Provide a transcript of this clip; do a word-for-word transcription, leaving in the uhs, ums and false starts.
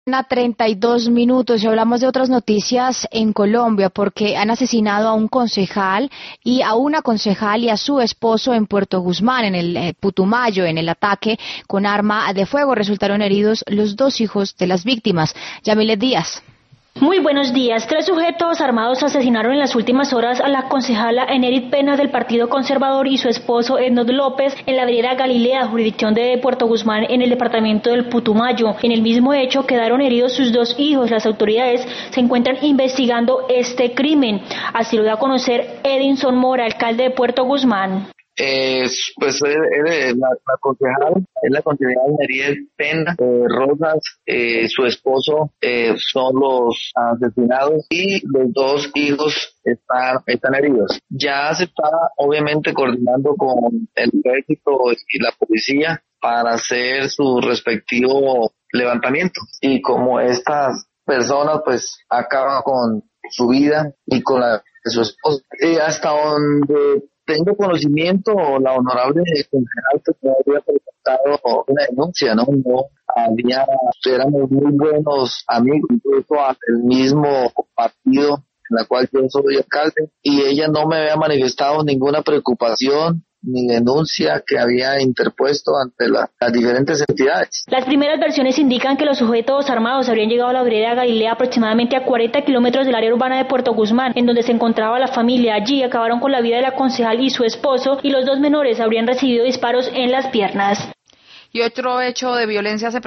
A treinta y dos minutos y hablamos de otras noticias en Colombia porque han asesinado a un concejal y a una concejal y a su esposo en Puerto Guzmán, en el eh, Putumayo. En el ataque con arma de fuego resultaron heridos los dos hijos de las víctimas. Yamilet Díaz. Muy buenos días. Tres sujetos armados asesinaron en las últimas horas a la concejala Enerit Pena del Partido Conservador y su esposo Ednod López en la vereda Galilea, jurisdicción de Puerto Guzmán, en el departamento del Putumayo. En el mismo hecho quedaron heridos sus dos hijos. Las autoridades se encuentran investigando este crimen. Así lo da a conocer Edinson Mora, alcalde de Puerto Guzmán. Eh, pues eh, eh, la, la concejal es la concejal Enerit Pena eh, Rosas, eh, su esposo eh, son los asesinados y los dos hijos están, están heridos. Ya se está obviamente coordinando con el ejército y la policía para hacer su respectivo levantamiento, y como estas personas pues acaban con su vida y con la de su esposo, eh, hasta donde tengo conocimiento, la honorable concejal que no había presentado una denuncia, ¿no? No había, éramos muy buenos amigos, incluso el mismo partido en la cual yo soy alcalde, y ella no me había manifestado ninguna preocupación ni denuncia que había interpuesto ante la, las diferentes entidades. Las primeras versiones indican que los sujetos armados habrían llegado a la vereda Galilea aproximadamente a cuarenta kilómetros del área urbana de Puerto Guzmán, en donde se encontraba la familia. Allí acabaron con la vida de la concejal y su esposo, y los dos menores habrían recibido disparos en las piernas. Y otro hecho de violencia se